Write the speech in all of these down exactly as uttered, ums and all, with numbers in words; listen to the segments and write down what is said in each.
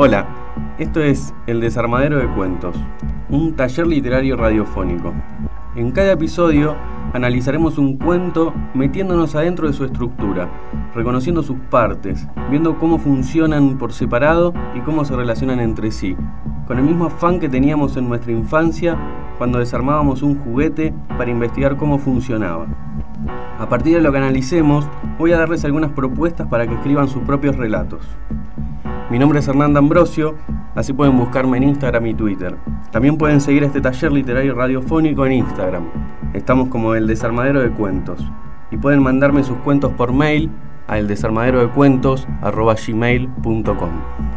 Hola, esto es El Desarmadero de Cuentos, un taller literario radiofónico. En cada episodio analizaremos un cuento metiéndonos adentro de su estructura, reconociendo sus partes, viendo cómo funcionan por separado y cómo se relacionan entre sí, con el mismo afán que teníamos en nuestra infancia cuando desarmábamos un juguete para investigar cómo funcionaba. A partir de lo que analicemos, voy a darles algunas propuestas para que escriban sus propios relatos. Mi nombre es Hernán D'Ambrosio, así pueden buscarme en Instagram y Twitter. También pueden seguir este taller literario radiofónico en Instagram. Estamos como El Desarmadero de Cuentos. Y pueden mandarme sus cuentos por mail a eldesarmaderodecuentos arroba gmail punto com.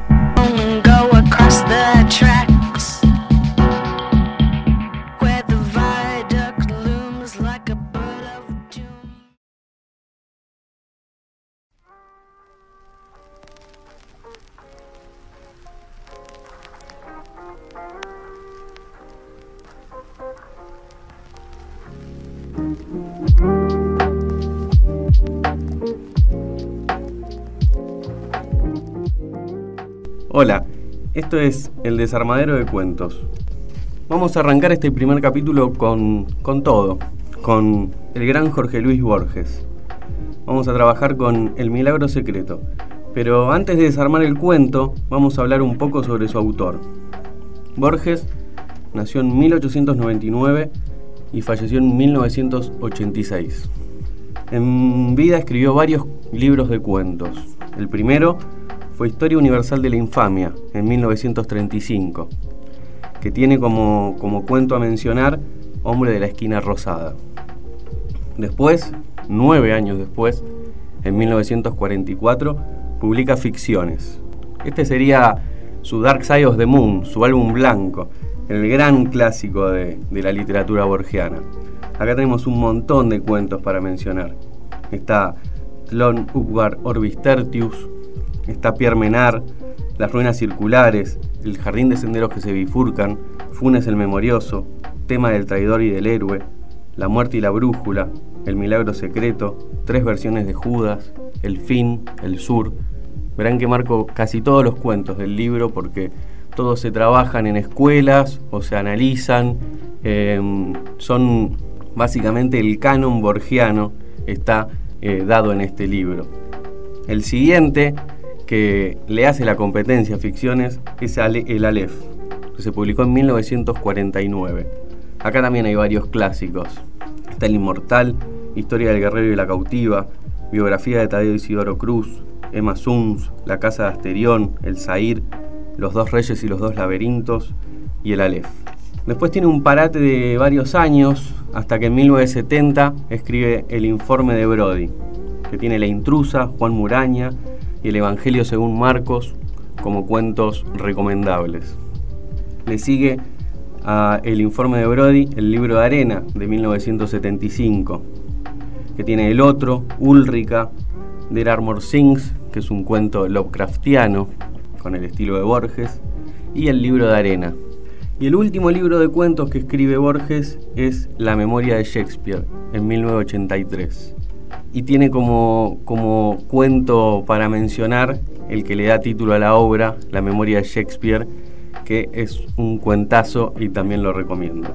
Hola, esto es El Desarmadero de Cuentos. Vamos a arrancar este primer capítulo con, con todo, con el gran Jorge Luis Borges. Vamos a trabajar con El Milagro Secreto, pero antes de desarmar el cuento, vamos a hablar un poco sobre su autor. Borges nació en mil ochocientos noventa y nueve y falleció en mil novecientos ochenta y seis. En vida escribió varios libros de cuentos. El primero fue Historia Universal de la Infamia, en mil novecientos treinta y cinco, que tiene como, como cuento a mencionar Hombre de la Esquina Rosada. Después, nueve años después, en mil novecientos cuarenta y cuatro, publica Ficciones. Este sería su Dark Side of the Moon, su álbum blanco, el gran clásico de, de la literatura borgiana. Acá tenemos un montón de cuentos para mencionar. Está Tlön Uqbar Orbis Tertius, está Pierre Menard, Las Ruinas Circulares, El Jardín de Senderos que se bifurcan, Funes el Memorioso, Tema del Traidor y del Héroe, La Muerte y la Brújula, El Milagro Secreto, Tres versiones de Judas, El Fin, El Sur. Verán que marco casi todos los cuentos del libro porque todos se trabajan en escuelas o se analizan, eh, son básicamente el canon borgiano está eh, dado en este libro. El siguiente que le hace la competencia a Ficciones es El Aleph, que se publicó en mil novecientos cuarenta y nueve. Acá también hay varios clásicos. Está El Inmortal, Historia del Guerrero y la Cautiva, Biografía de Tadeo Isidoro Cruz, Emma Suns, La Casa de Asterión, El Zahir, Los Dos Reyes y los Dos Laberintos y El Aleph. Después tiene un parate de varios años, hasta que en mil novecientos setenta escribe El Informe de Brody, que tiene La Intrusa, Juan Muraña y El Evangelio según Marcos como cuentos recomendables. Le sigue a El Informe de Brody El Libro de Arena de mil novecientos setenta y cinco, que tiene El Otro, Úlrica, There Are More Things, que es un cuento Lovecraftiano con el estilo de Borges, y El Libro de Arena. Y el último libro de cuentos que escribe Borges es La Memoria de Shakespeare en mil novecientos ochenta y tres. Y tiene como, como cuento para mencionar el que le da título a la obra, La Memoria de Shakespeare, que es un cuentazo y también lo recomiendo.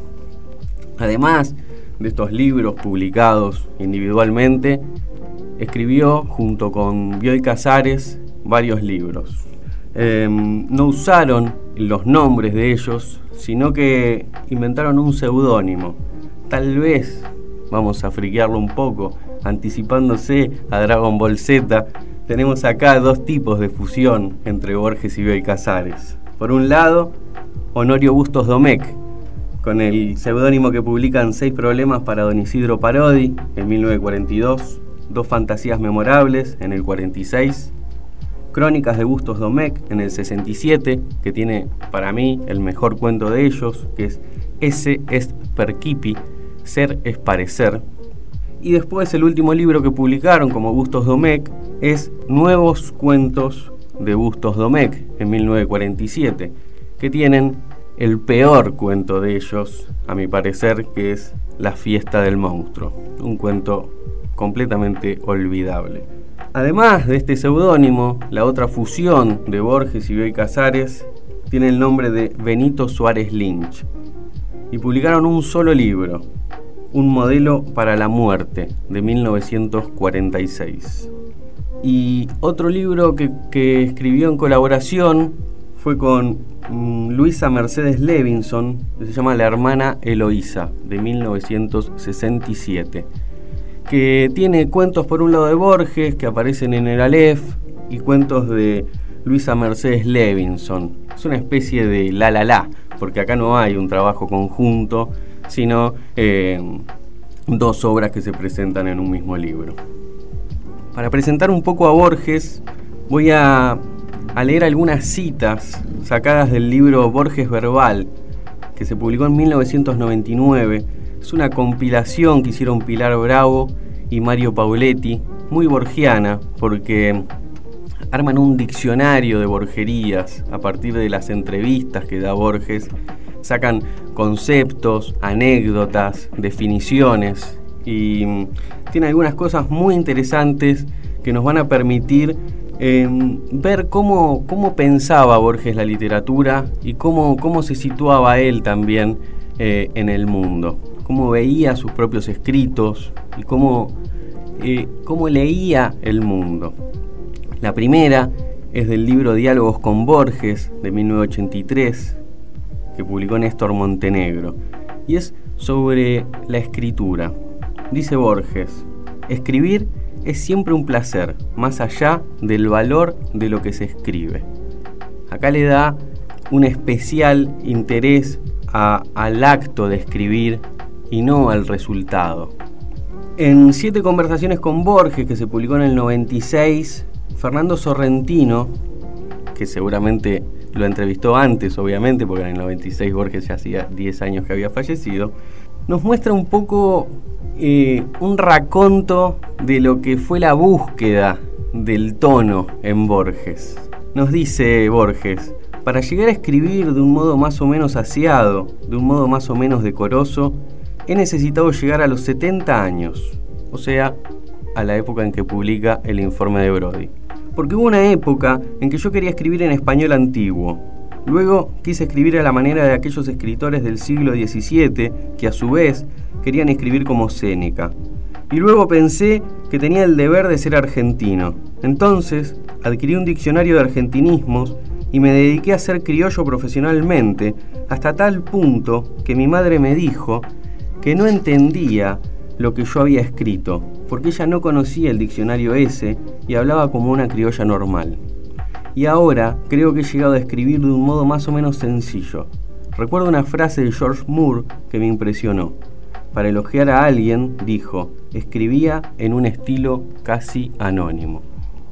Además de estos libros publicados individualmente, escribió junto con Bioy Casares varios libros. Eh, no usaron los nombres de ellos, sino que inventaron un seudónimo. Tal vez, vamos a friquearlo un poco, anticipándose a Dragon Ball Z, tenemos acá dos tipos de fusión entre Borges y Bioy Casares. Por un lado, Honorio Bustos Domecq, con el seudónimo que publican Seis Problemas para Don Isidro Parodi en mil novecientos cuarenta y dos, Dos Fantasías Memorables en el cuarenta y seis, Crónicas de Bustos Domecq en el sesenta y siete, que tiene para mí el mejor cuento de ellos, que es Esse est percipi, Ser es parecer. Y después el último libro que publicaron como Bustos Domecq es Nuevos Cuentos de Bustos Domecq en mil novecientos cuarenta y siete, que tienen el peor cuento de ellos, a mi parecer, que es La Fiesta del Monstruo, un cuento completamente olvidable. Además de este seudónimo, la otra fusión de Borges y Bioy Casares tiene el nombre de Benito Suárez Lynch, y publicaron un solo libro, Un modelo para la muerte, de mil novecientos cuarenta y seis. Y otro libro que, que escribió en colaboración fue con mm, Luisa Mercedes Levinson, que se llama La hermana Eloísa, de mil novecientos sesenta y siete, que tiene cuentos por un lado de Borges, que aparecen en el Aleph, y cuentos de Luisa Mercedes Levinson. Es una especie de la la la, porque acá no hay un trabajo conjunto, sino eh, dos obras que se presentan en un mismo libro. Para presentar un poco a Borges, voy a, a leer algunas citas sacadas del libro Borges Verbal, que se publicó en mil novecientos noventa y nueve. Es una compilación que hicieron Pilar Bravo y Mario Pauletti, muy borgiana, porque arman un diccionario de borgerías a partir de las entrevistas que da Borges. Sacan conceptos, anécdotas, definiciones, y tiene algunas cosas muy interesantes que nos van a permitir eh, ver cómo, cómo pensaba Borges la literatura y cómo, cómo se situaba él también eh, en el mundo, cómo veía sus propios escritos y cómo, eh, cómo leía el mundo. La primera es del libro Diálogos con Borges, de mil novecientos ochenta y tres, que publicó Néstor Montenegro, y es sobre la escritura. Dice Borges: escribir es siempre un placer, más allá del valor de lo que se escribe. Acá le da un especial interés a, al acto de escribir y no al resultado. En Siete conversaciones con Borges, que se publicó en el noventa y seis, Fernando Sorrentino, que seguramente lo entrevistó antes, obviamente, porque en el noventa y seis Borges ya hacía diez años que había fallecido, nos muestra un poco eh, un raconto de lo que fue la búsqueda del tono en Borges. Nos dice Borges: para llegar a escribir de un modo más o menos aseado, de un modo más o menos decoroso, he necesitado llegar a los setenta años, o sea, a la época en que publica el informe de Brody. Porque hubo una época en que yo quería escribir en español antiguo. Luego quise escribir a la manera de aquellos escritores del siglo diecisiete que a su vez querían escribir como Séneca. Y luego pensé que tenía el deber de ser argentino. Entonces adquirí un diccionario de argentinismos y me dediqué a ser criollo profesionalmente, hasta tal punto que mi madre me dijo que no entendía lo que yo había escrito, porque ella no conocía el diccionario ese y hablaba como una criolla normal. Y ahora creo que he llegado a escribir de un modo más o menos sencillo. Recuerdo una frase de George Moore que me impresionó. Para elogiar a alguien, dijo, escribía en un estilo casi anónimo.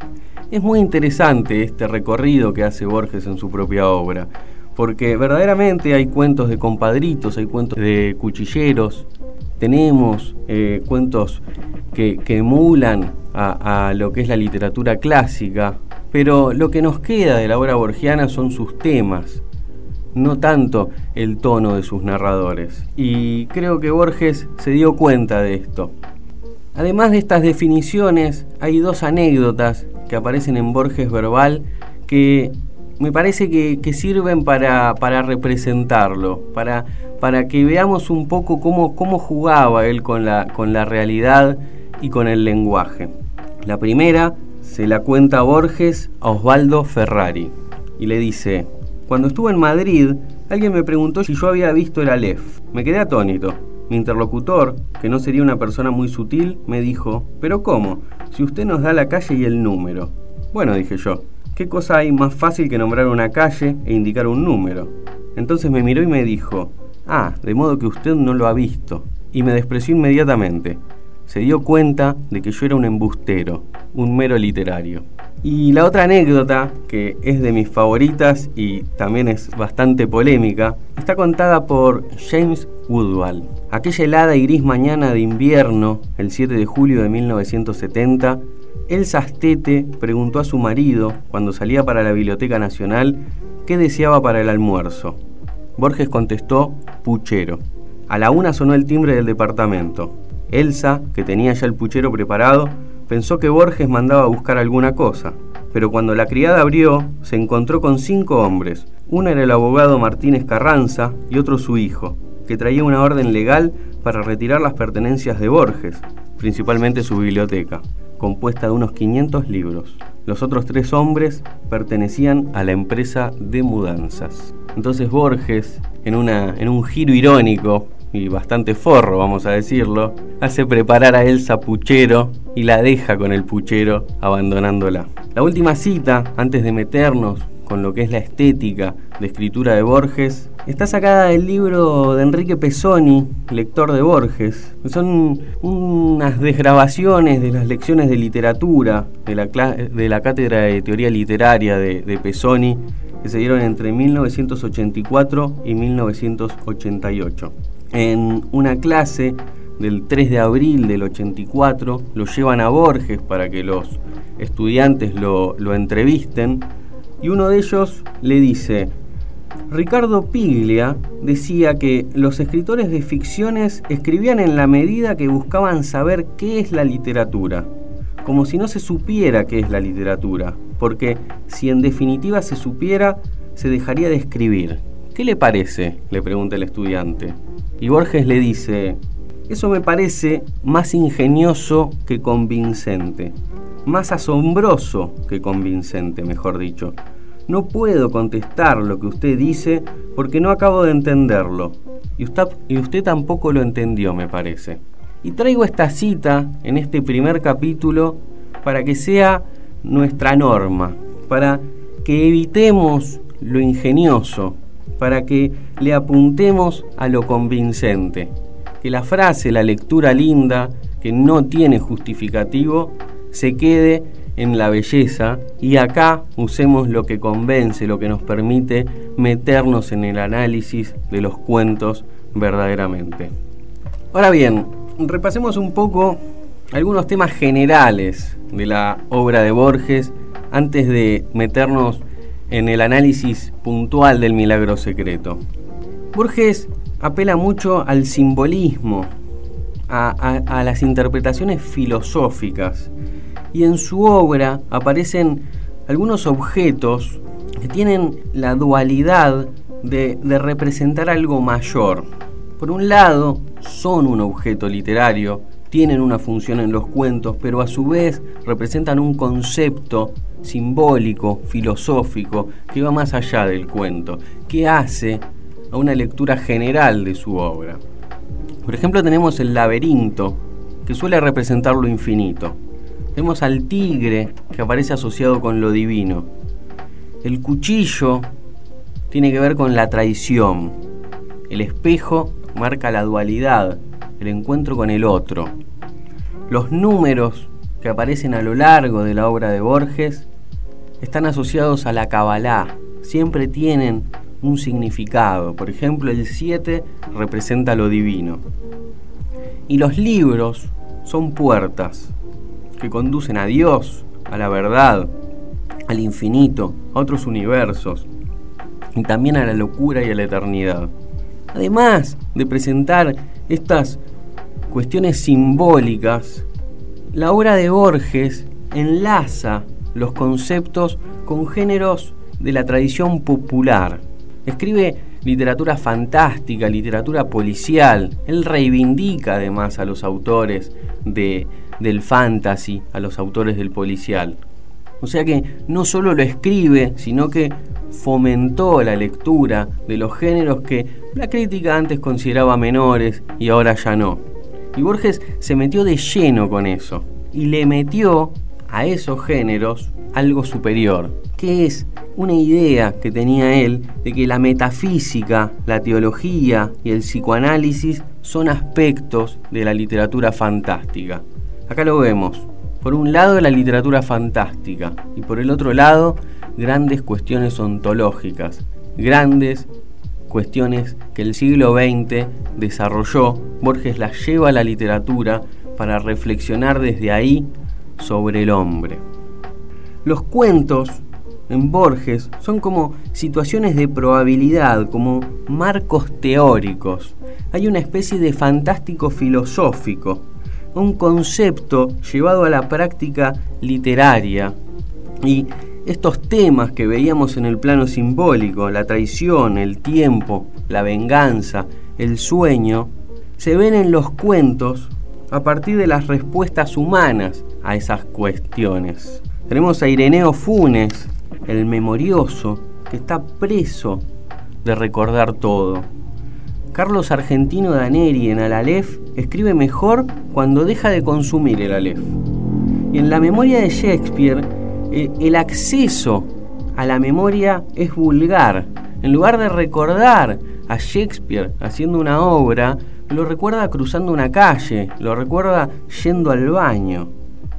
Es muy interesante este recorrido que hace Borges en su propia obra, porque verdaderamente hay cuentos de compadritos, hay cuentos de cuchilleros, tenemos eh, cuentos que, que emulan a, a lo que es la literatura clásica, pero lo que nos queda de la obra borgiana son sus temas, no tanto el tono de sus narradores. Y creo que Borges se dio cuenta de esto. Además de estas definiciones, hay dos anécdotas que aparecen en Borges Verbal que me parece que, que sirven para, para representarlo, para, para que veamos un poco cómo, cómo jugaba él con la, con la realidad y con el lenguaje. La primera se la cuenta Borges a Osvaldo Ferrari y le dice: cuando estuve en Madrid, alguien me preguntó si yo había visto el Aleph. Me quedé atónito. Mi interlocutor, que no sería una persona muy sutil, me dijo: ¿pero cómo? Si usted nos da la calle y el número. Bueno, dije yo, ¿qué cosa hay más fácil que nombrar una calle e indicar un número? Entonces me miró y me dijo: ah, de modo que usted no lo ha visto. Y me despreció inmediatamente. Se dio cuenta de que yo era un embustero, un mero literario. Y la otra anécdota, que es de mis favoritas y también es bastante polémica, está contada por James Woodwall. Aquella helada y gris mañana de invierno, el siete de julio de mil novecientos setenta, Elsa Astete preguntó a su marido, cuando salía para la Biblioteca Nacional, qué deseaba para el almuerzo. Borges contestó: puchero. A la una sonó el timbre del departamento. Elsa, que tenía ya el puchero preparado, pensó que Borges mandaba a buscar alguna cosa, pero cuando la criada abrió, se encontró con cinco hombres. Uno era el abogado Martínez Carranza y otro su hijo, que traía una orden legal para retirar las pertenencias de Borges, principalmente su biblioteca, compuesta de unos quinientos libros. Los otros tres hombres pertenecían a la empresa de mudanzas. Entonces Borges, en, una, en un giro irónico y bastante forro, vamos a decirlo, hace preparar a Elsa puchero y la deja con el puchero abandonándola. La última cita, antes de meternos con lo que es la estética de escritura de Borges, está sacada del libro de Enrique Pesoni, lector de Borges. Son unas desgrabaciones de las lecciones de literatura de la, de la cátedra de teoría literaria de, de Pesoni, que se dieron entre mil novecientos ochenta y cuatro y mil novecientos ochenta y ocho. En una clase del tres de abril del ochenta y cuatro lo llevan a Borges para que los estudiantes lo, lo entrevisten, y uno de ellos le dice: Ricardo Piglia decía que los escritores de ficciones escribían en la medida que buscaban saber qué es la literatura, como si no se supiera qué es la literatura, porque si en definitiva se supiera, se dejaría de escribir. ¿Qué le parece?, le pregunta el estudiante. Y Borges le dice: eso me parece más ingenioso que convincente, más asombroso que convincente, mejor dicho. No puedo contestar lo que usted dice porque no acabo de entenderlo, y usted, y usted tampoco lo entendió, me parece. Y traigo esta cita en este primer capítulo para que sea nuestra norma, para que evitemos lo ingenioso, para que le apuntemos a lo convincente, que la frase, la lectura linda, que no tiene justificativo, se quede en la belleza, y acá usemos lo que convence, lo que nos permite meternos en el análisis de los cuentos verdaderamente. Ahora bien, repasemos un poco algunos temas generales de la obra de Borges antes de meternos en el análisis puntual del Milagro Secreto. Borges apela mucho al simbolismo, a, a, a las interpretaciones filosóficas, y en su obra aparecen algunos objetos que tienen la dualidad de, de representar algo mayor. Por un lado, son un objeto literario, tienen una función en los cuentos, pero a su vez representan un concepto simbólico, filosófico, que va más allá del cuento, que hace a una lectura general de su obra. Por ejemplo, tenemos el laberinto, que suele representar lo infinito. Tenemos al tigre, que aparece asociado con lo divino. El cuchillo tiene que ver con la traición. El espejo marca la dualidad, el encuentro con el otro. Los números que aparecen a lo largo de la obra de Borges están asociados a la Cabalá, siempre tienen un significado. Por ejemplo, el siete representa lo divino. Y los libros son puertas que conducen a Dios, a la verdad, al infinito, a otros universos, y también a la locura y a la eternidad. Además de presentar estas cuestiones simbólicas, la obra de Borges enlaza los conceptos con géneros de la tradición popular. Escribe literatura fantástica, literatura policial. Él reivindica además a los autores de, del fantasy, a los autores del policial. O sea que no solo lo escribe, sino que fomentó la lectura de los géneros que la crítica antes consideraba menores y ahora ya no. Y Borges se metió de lleno con eso y le metió a esos géneros algo superior, que es una idea que tenía él de que la metafísica, la teología y el psicoanálisis son aspectos de la literatura fantástica. Acá lo vemos. Por un lado, la literatura fantástica, y por el otro lado, grandes cuestiones ontológicas, grandes cuestiones que el siglo veinte desarrolló. Borges las lleva a la literatura para reflexionar desde ahí sobre el hombre. Los cuentos en Borges son como situaciones de probabilidad, como marcos teóricos. Hay una especie de fantástico filosófico, a un concepto llevado a la práctica literaria. Y estos temas que veíamos en el plano simbólico, la traición, el tiempo, la venganza, el sueño, se ven en los cuentos a partir de las respuestas humanas a esas cuestiones. Tenemos a Ireneo Funes, el memorioso, que está preso de recordar todo. Carlos Argentino Daneri en Al Aleph escribe mejor cuando deja de consumir el Aleph. Y en la memoria de Shakespeare, el acceso a la memoria es vulgar. En lugar de recordar a Shakespeare haciendo una obra, lo recuerda cruzando una calle, lo recuerda yendo al baño.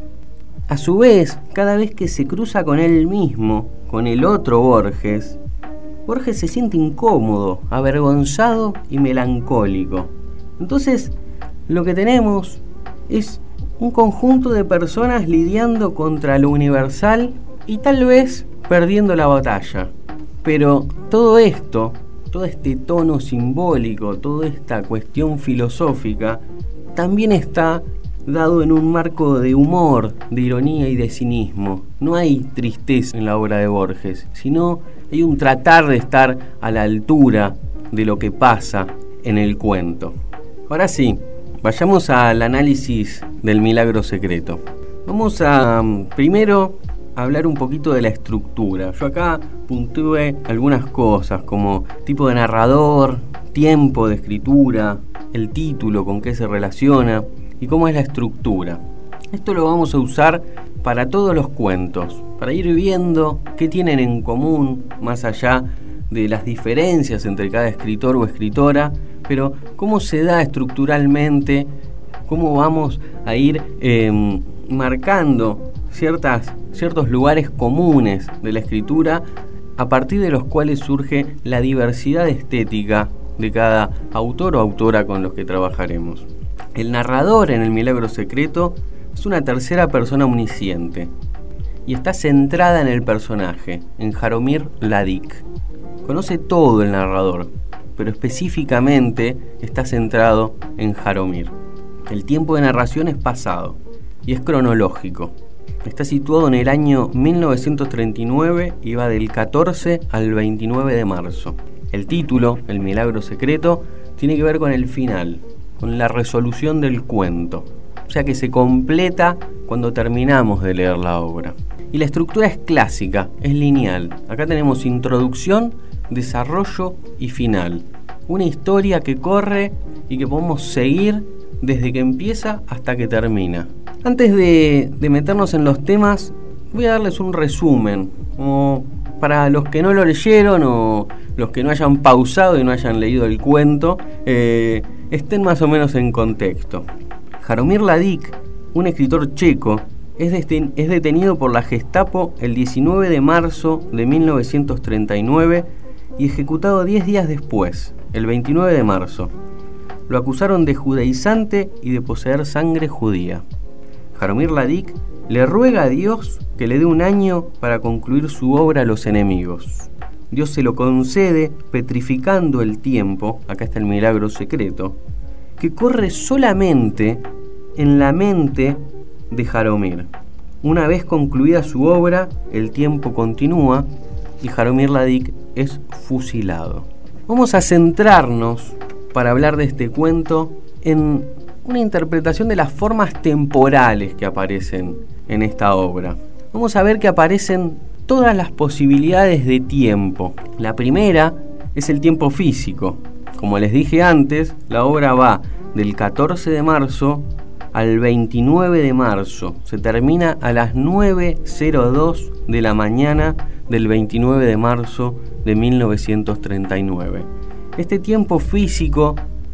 A su vez, cada vez que se cruza con él mismo, con el otro Borges, Borges se siente incómodo, avergonzado y melancólico. Entonces, lo que tenemos es un conjunto de personas lidiando contra lo universal y tal vez perdiendo la batalla. Pero todo esto, todo este tono simbólico, toda esta cuestión filosófica, también está dado en un marco de humor, de ironía y de cinismo. No hay tristeza en la obra de Borges, sino hay un tratar de estar a la altura de lo que pasa en el cuento. Ahora sí, vayamos al análisis del Milagro Secreto. Vamos a, primero, hablar un poquito de la estructura. Yo acá puntué algunas cosas, como tipo de narrador, tiempo de escritura, el título, con qué se relaciona y cómo es la estructura. Esto lo vamos a usar para todos los cuentos, para ir viendo qué tienen en común, más allá de las diferencias entre cada escritor o escritora, pero cómo se da estructuralmente, cómo vamos a ir eh, marcando ciertas, ciertos lugares comunes de la escritura, a partir de los cuales surge la diversidad estética de cada autor o autora con los que trabajaremos. El narrador en El Milagro Secreto es una tercera persona omnisciente y está centrada en el personaje, en Jaromir Ladik. Conoce todo el narrador, pero específicamente está centrado en Jaromir. El tiempo de narración es pasado y es cronológico. Está situado en el año mil novecientos treinta y nueve y va del catorce al veintinueve de marzo. El título, El Milagro Secreto, tiene que ver con el final, con la resolución del cuento, o sea que se completa cuando terminamos de leer la obra. Y la estructura es clásica, es lineal. Acá tenemos introducción, desarrollo y final. Una historia que corre y que podemos seguir desde que empieza hasta que termina. Antes de, de meternos en los temas, voy a darles un resumen, como para los que no lo leyeron o los que no hayan pausado y no hayan leído el cuento, eh, estén más o menos en contexto. Jaromir Ladik, un escritor checo, es, deten- es detenido por la Gestapo el diecinueve de marzo de mil novecientos treinta y nueve y ejecutado diez días después, el veintinueve de marzo. Lo acusaron de judaizante y de poseer sangre judía. Jaromir Ladik le ruega a Dios que le dé un año para concluir su obra Los enemigos. Dios se lo concede petrificando el tiempo, acá está el milagro secreto, que corre solamente en la mente de Jaromir. Una vez concluida su obra, el tiempo continúa y Jaromir Ladik es fusilado. Vamos a centrarnos, para hablar de este cuento, en una interpretación de las formas temporales que aparecen en esta obra. Vamos a ver que aparecen todas las posibilidades de tiempo. La primera es el tiempo físico. Como les dije antes, la obra va del catorce de marzo al veintinueve de marzo. Se termina a las nueve cero dos de la mañana del veintinueve de marzo de mil novecientos treinta y nueve. Este tiempo físico,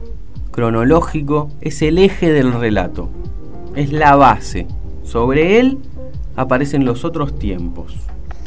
cronológico, es el eje del relato. Es la base. Sobre él aparecen los otros tiempos.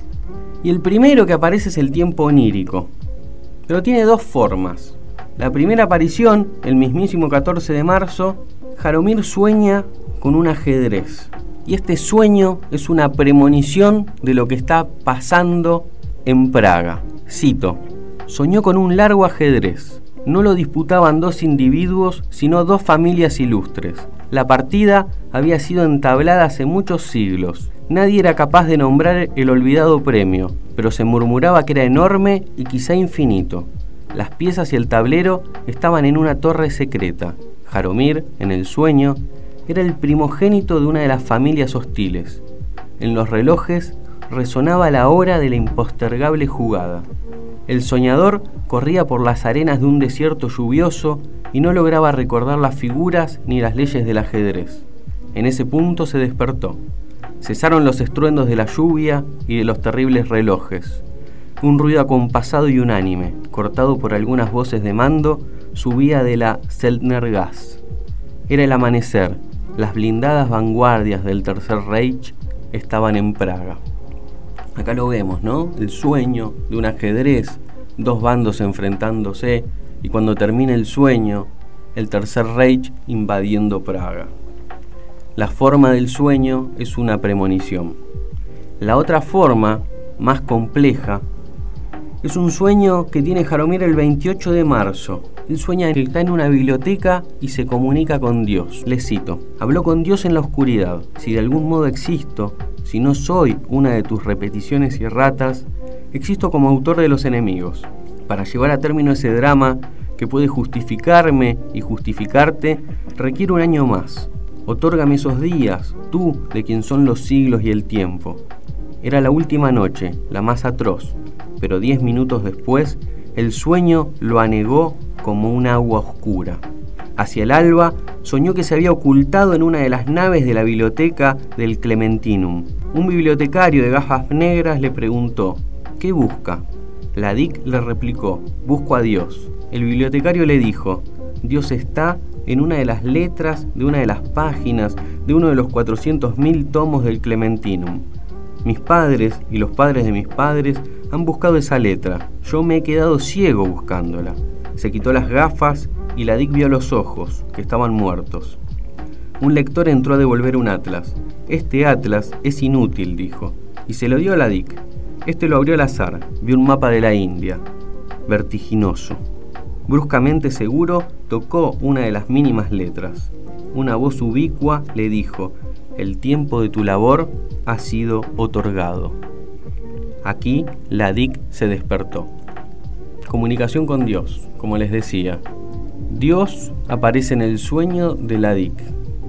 Y el primero que aparece es el tiempo onírico. Pero tiene dos formas. La primera aparición, el mismísimo catorce de marzo, Jaromir sueña con un ajedrez. Y este sueño es una premonición de lo que está pasando en Praga. Cito: soñó con un largo ajedrez. no lo disputaban dos individuos, sino dos familias ilustres. La partida había sido entablada hace muchos siglos. Nadie era capaz de nombrar el olvidado premio, pero se murmuraba que era enorme y quizá infinito. Las piezas y el tablero estaban en una torre secreta. Jaromir, en el sueño, era el primogénito de una de las familias hostiles. En los relojes resonaba la hora de la impostergable jugada. El soñador corría por las arenas de un desierto lluvioso y no lograba recordar las figuras ni las leyes del ajedrez. En ese punto se despertó. Cesaron los estruendos de la lluvia y de los terribles relojes. Un ruido acompasado y unánime, cortado por algunas voces de mando, subía de la Zeltnergasse. Era el amanecer. Las blindadas vanguardias del Tercer Reich estaban en Praga. Acá lo vemos, ¿no? El sueño de un ajedrez, dos bandos enfrentándose, y cuando termina el sueño, el Tercer Reich invadiendo Praga. La forma del sueño es una premonición. La otra forma, más compleja, es un sueño que tiene Jaromir el veintiocho de marzo. Él sueña que está en una biblioteca y se comunica con Dios. Le cito: habló con Dios en la oscuridad. Si de algún modo existo, si no soy una de tus repeticiones y erratas, existo como autor de los enemigos. Para llevar a término ese drama que puede justificarme y justificarte, requiere un año más. Otórgame esos días, tú, de quien son los siglos y el tiempo. Era la última noche, la más atroz, pero diez minutos después, el sueño lo anegó como un agua oscura. Hacia el alba, soñó que se había ocultado en una de las naves de la biblioteca del Clementinum. Un bibliotecario de gafas negras le preguntó: ¿qué busca? La D I C le replicó: busco a Dios. El bibliotecario le dijo: Dios está en una de las letras de una de las páginas de uno de los cuatrocientos mil tomos del Clementinum. Mis padres y los padres de mis padres han buscado esa letra. Yo me he quedado ciego buscándola. Se quitó las gafas y la D I C vio los ojos, que estaban muertos. Un lector entró a devolver un atlas. Este atlas es inútil, dijo, y se lo dio a la D I C. Este lo abrió al azar. Vio un mapa de la India. Vertiginoso. Bruscamente seguro, tocó una de las mínimas letras. Una voz ubicua le dijo: el tiempo de tu labor ha sido otorgado. Aquí la D I C se despertó. Comunicación con Dios, como les decía. Dios aparece en el sueño de la D I C.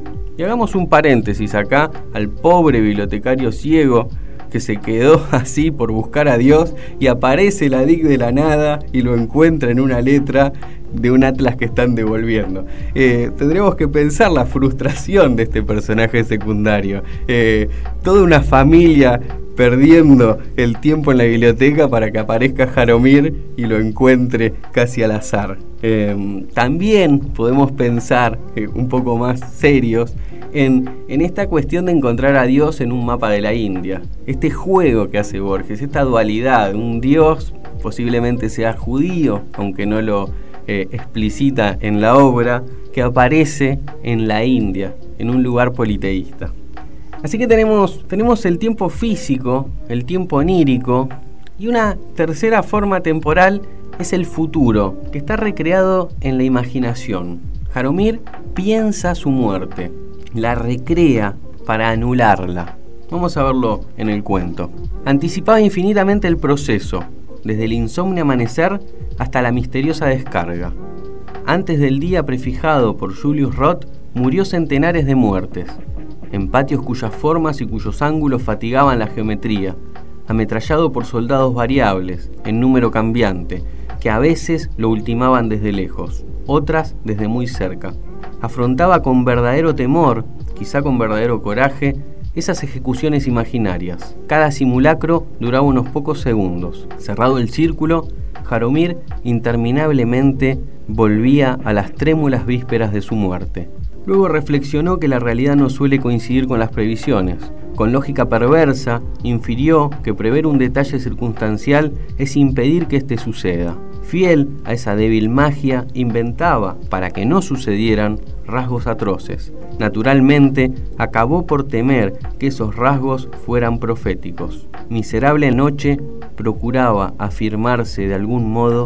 Y hagamos un paréntesis acá al pobre bibliotecario ciego que se quedó así por buscar a Dios, y aparece la D I C de la nada y lo encuentra en una letra de un atlas que están devolviendo. Eh, tendremos que pensar la frustración de este personaje secundario. Eh, toda una familia perdiendo el tiempo en la biblioteca para que aparezca Jaromir y lo encuentre casi al azar. Eh, también podemos pensar, eh, un poco más serios, En, en esta cuestión de encontrar a Dios en un mapa de la India. Este juego que hace Borges, esta dualidad, un Dios posiblemente sea judío, aunque no lo eh, explicita en la obra, que aparece en la India, en un lugar politeísta. Así que tenemos, tenemos el tiempo físico, el tiempo onírico, y una tercera forma temporal es el futuro, que está recreado en la imaginación. Jaromir piensa su muerte, la recrea para anularla. Vamos a verlo en el cuento. Anticipaba infinitamente el proceso, desde el insomnio amanecer hasta la misteriosa descarga. Antes del día prefijado por Julius Roth, murió centenares de muertes, en patios cuyas formas y cuyos ángulos fatigaban la geometría, ametrallado por soldados variables, en número cambiante, que a veces lo ultimaban desde lejos, otras desde muy cerca. Afrontaba con verdadero temor, quizá con verdadero coraje, esas ejecuciones imaginarias. Cada simulacro duraba unos pocos segundos. Cerrado el círculo, Jaromir interminablemente volvía a las trémulas vísperas de su muerte. Luego reflexionó que la realidad no suele coincidir con las previsiones. Con lógica perversa, infirió que prever un detalle circunstancial es impedir que éste suceda. Fiel a esa débil magia, inventaba, para que no sucedieran, rasgos atroces. Naturalmente, acabó por temer que esos rasgos fueran proféticos. Miserable noche procuraba afirmarse de algún modo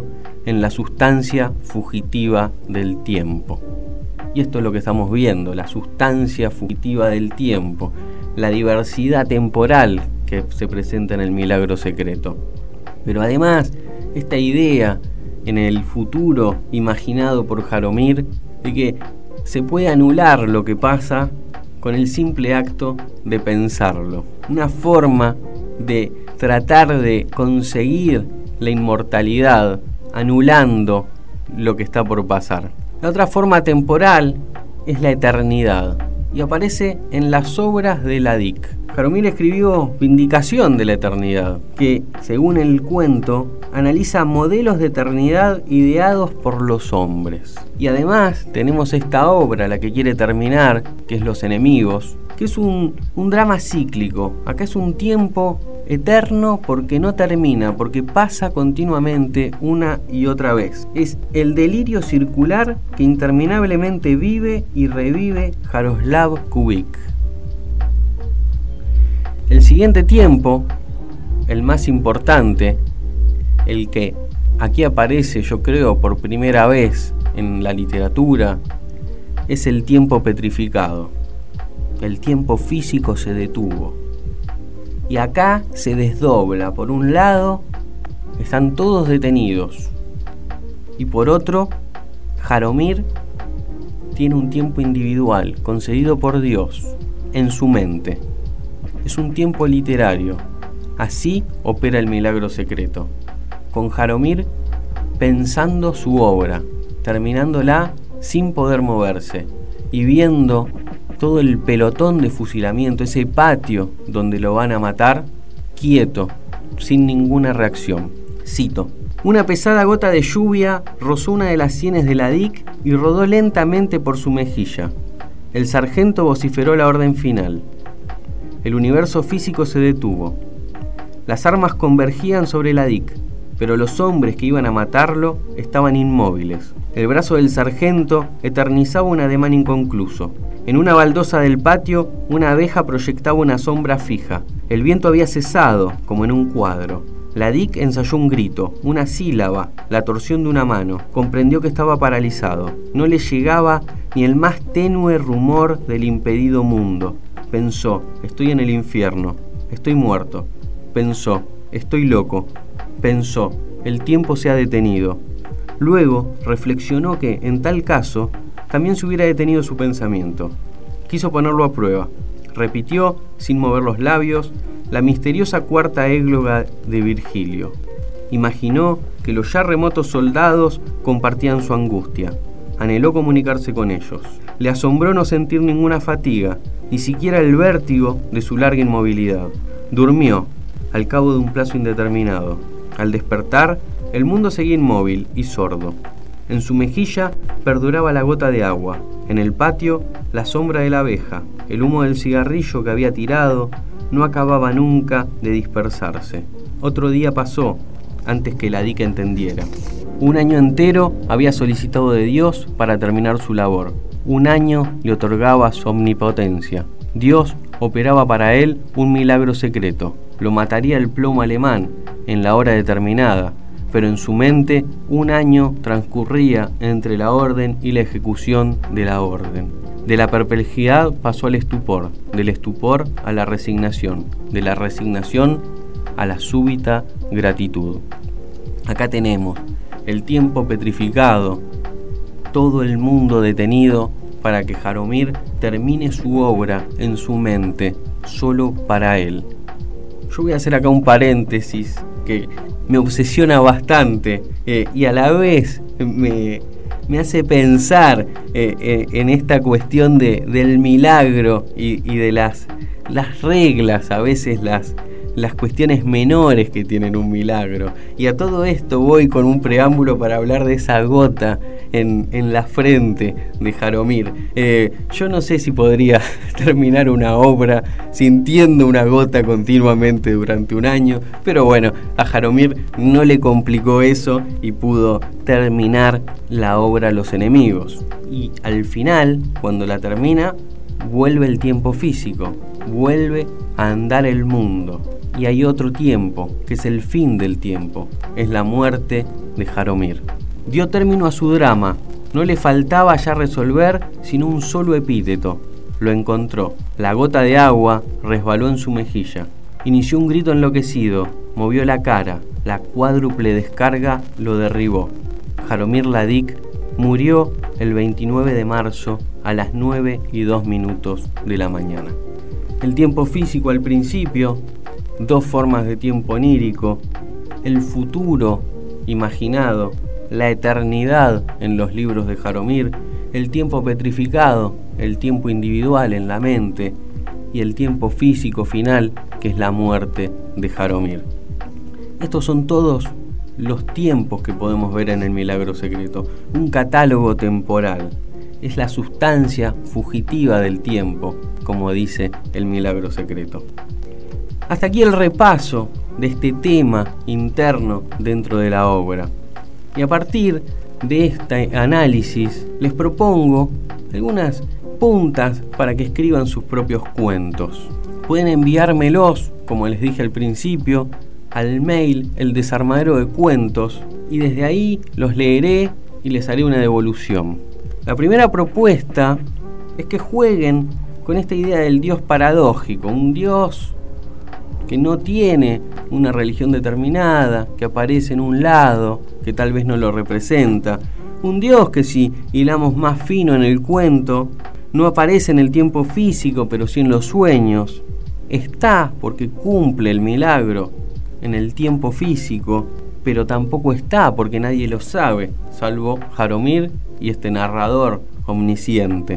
en la sustancia fugitiva del tiempo. Y esto es lo que estamos viendo, la sustancia fugitiva del tiempo, la diversidad temporal que se presenta en el milagro secreto. Pero además, esta idea en el futuro imaginado por Jaromir de que se puede anular lo que pasa con el simple acto de pensarlo. Una forma de tratar de conseguir la inmortalidad anulando lo que está por pasar. La otra forma temporal es la eternidad y aparece en las obras de Ladik. Jaromir escribió Vindicación de la Eternidad, que, según el cuento, analiza modelos de eternidad ideados por los hombres. Y además tenemos esta obra, la que quiere terminar, que es Los Enemigos, que es un, un drama cíclico. Acá es un tiempo eterno porque no termina, porque pasa continuamente una y otra vez. Es el delirio circular que interminablemente vive y revive Jaroslav Kubík. El siguiente tiempo, el más importante, el que aquí aparece, yo creo, por primera vez en la literatura, es el tiempo petrificado. El tiempo físico se detuvo. Y acá se desdobla. Por un lado, están todos detenidos. Y por otro, Jaromir tiene un tiempo individual, concedido por Dios, en su mente. Es un tiempo literario. Así opera el milagro secreto. Con Jaromir pensando su obra, terminándola sin poder moverse y viendo todo el pelotón de fusilamiento, ese patio donde lo van a matar, quieto, sin ninguna reacción. Cito: una pesada gota de lluvia rozó una de las sienes de Ladik y rodó lentamente por su mejilla. El sargento vociferó la orden final. El universo físico se detuvo. Las armas convergían sobre Ladik, pero los hombres que iban a matarlo estaban inmóviles. El brazo del sargento eternizaba un ademán inconcluso. En una baldosa del patio, una abeja proyectaba una sombra fija. El viento había cesado, como en un cuadro. Ladik ensayó un grito, una sílaba, la torsión de una mano. Comprendió que estaba paralizado. No le llegaba ni el más tenue rumor del impedido mundo. Pensó: estoy en el infierno, estoy muerto. Pensó: estoy loco. Pensó: el tiempo se ha detenido. Luego reflexionó que, en tal caso, también se hubiera detenido su pensamiento. Quiso ponerlo a prueba. Repitió, sin mover los labios, la misteriosa cuarta égloga de Virgilio. Imaginó que los ya remotos soldados compartían su angustia. Anheló comunicarse con ellos. Le asombró no sentir ninguna fatiga, ni siquiera el vértigo de su larga inmovilidad. Durmió, al cabo de un plazo indeterminado. Al despertar, el mundo seguía inmóvil y sordo. En su mejilla perduraba la gota de agua. En el patio, la sombra de la abeja. El humo del cigarrillo que había tirado no acababa nunca de dispersarse. Otro día pasó antes que Ladik entendiera. Un año entero había solicitado de Dios para terminar su labor. Un año le otorgaba su omnipotencia. Dios operaba para él un milagro secreto. Lo mataría el plomo alemán en la hora determinada, pero en su mente un año transcurría entre la orden y la ejecución de la orden. De la perplejidad pasó al estupor, del estupor a la resignación, de la resignación a la súbita gratitud. Acá tenemos el tiempo petrificado, todo el mundo detenido para que Jaromir termine su obra en su mente, solo para él. Yo voy a hacer acá un paréntesis que me obsesiona bastante eh, y a la vez me, me hace pensar eh, eh, en esta cuestión de, del milagro y, y de las, las reglas, a veces las, las cuestiones menores que tienen un milagro. Y a todo esto voy con un preámbulo para hablar de esa gota en, en la frente de Jaromir. Eh, yo no sé si podría terminar una obra sintiendo una gota continuamente durante un año, pero bueno, a Jaromir no le complicó eso y pudo terminar la obra Los Enemigos. Y al final, cuando la termina, vuelve el tiempo físico, vuelve a andar el mundo. y hay otro tiempo, que es el fin del tiempo, es la muerte de Jaromir. Dio término a su drama, no le faltaba ya resolver sino un solo epíteto. Lo encontró, la gota de agua resbaló en su mejilla. Inició un grito enloquecido, movió la cara, la cuádruple descarga lo derribó. Jaromir Ladik murió el veintinueve de marzo a las nueve y dos minutos de la mañana. El tiempo físico al principio, dos formas de tiempo onírico, el futuro imaginado, la eternidad en los libros de Jaromir, el tiempo petrificado, el tiempo individual en la mente y el tiempo físico final, que es la muerte de Jaromir. Estos son todos los tiempos que podemos ver en el milagro secreto, un catálogo temporal. Es la sustancia fugitiva del tiempo, como dice el milagro secreto. Hasta aquí el repaso de este tema interno dentro de la obra. Y a partir de este análisis les propongo algunas puntas para que escriban sus propios cuentos. Pueden enviármelos, como les dije al principio, al mail El Desarmadero de Cuentos, y desde ahí los leeré y les haré una devolución. La primera propuesta es que jueguen con esta idea del Dios paradójico, un Dios que no tiene una religión determinada, que aparece en un lado, que tal vez no lo representa. Un Dios que, si hilamos más fino en el cuento, no aparece en el tiempo físico, pero sí en los sueños. Está porque cumple el milagro en el tiempo físico, pero tampoco está porque nadie lo sabe, salvo Jaromir y este narrador omnisciente.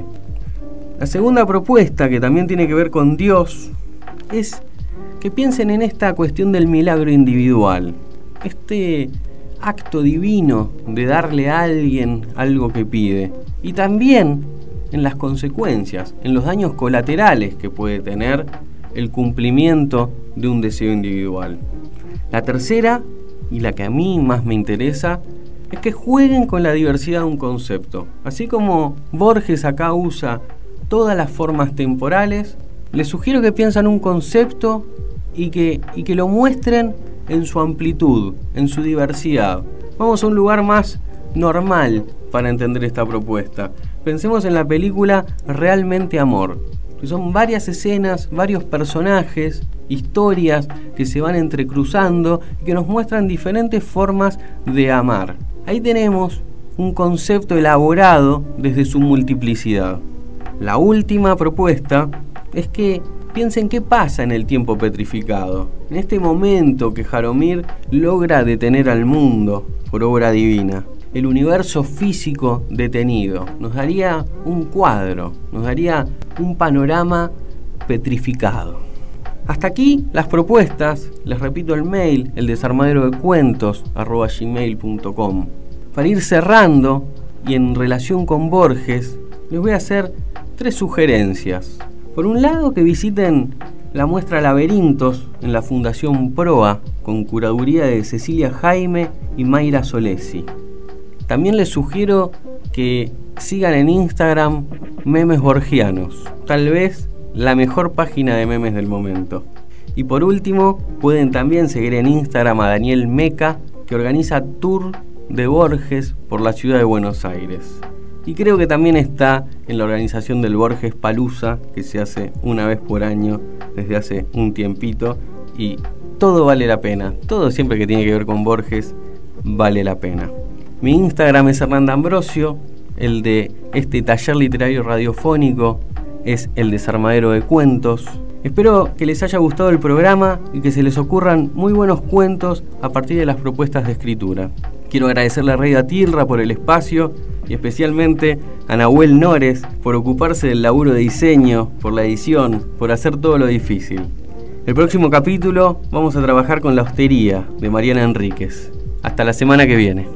La segunda propuesta, que también tiene que ver con Dios, es que piensen en esta cuestión del milagro individual, este acto divino de darle a alguien algo que pide, y también en las consecuencias, en los daños colaterales que puede tener el cumplimiento de un deseo individual. La tercera, y la que a mí más me interesa, es que jueguen con la diversidad de un concepto. Así como Borges acá usa todas las formas temporales, les sugiero que piensen un concepto y que, y que lo muestren en su amplitud, en su diversidad. Vamos a un lugar más normal para entender esta propuesta. Pensemos en la película Realmente Amor, que son varias escenas, varios personajes, historias que se van entrecruzando y que nos muestran diferentes formas de amar. Ahí tenemos un concepto elaborado desde su multiplicidad. La última propuesta es que piensen qué pasa en el tiempo petrificado, en este momento que Jaromir logra detener al mundo por obra divina. El universo físico detenido nos daría un cuadro, nos daría un panorama petrificado. Hasta aquí las propuestas. Les repito el mail, el desarmadero de cuentos arroba gmail punto com. Para ir cerrando, y en relación con Borges, les voy a hacer tres sugerencias. Por un lado, que visiten la muestra Laberintos en la Fundación Proa, con curaduría de Cecilia Jaime y Mayra Solesi. También les sugiero que sigan en Instagram Memes Borgianos, tal vez la mejor página de memes del momento. Y por último, pueden también seguir en Instagram a Daniel Meca, que organiza tour de Borges por la ciudad de Buenos Aires. Y creo que también está en la organización del Borges Palusa, que se hace una vez por año desde hace un tiempito, y todo vale la pena. Todo siempre que tiene que ver con Borges vale la pena. Mi Instagram es Hernán D'Ambrosio, el de este taller literario radiofónico es El Desarmadero de Cuentos. Espero que les haya gustado el programa y que se les ocurran muy buenos cuentos a partir de las propuestas de escritura. Quiero agradecerle a Radio Atilra por el espacio y especialmente a Nahuel Nores por ocuparse del laburo de diseño, por la edición, por hacer todo lo difícil. El próximo capítulo vamos a trabajar con La Hostería de Mariana Enríquez. Hasta la semana que viene.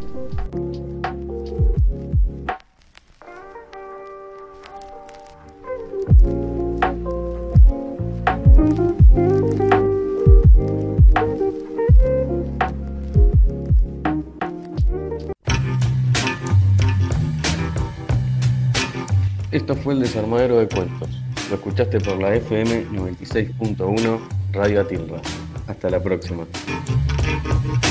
Esto fue El Desarmadero de Cuentos. Lo escuchaste por la F M noventa y seis punto uno Radio Atilra. Hasta la próxima.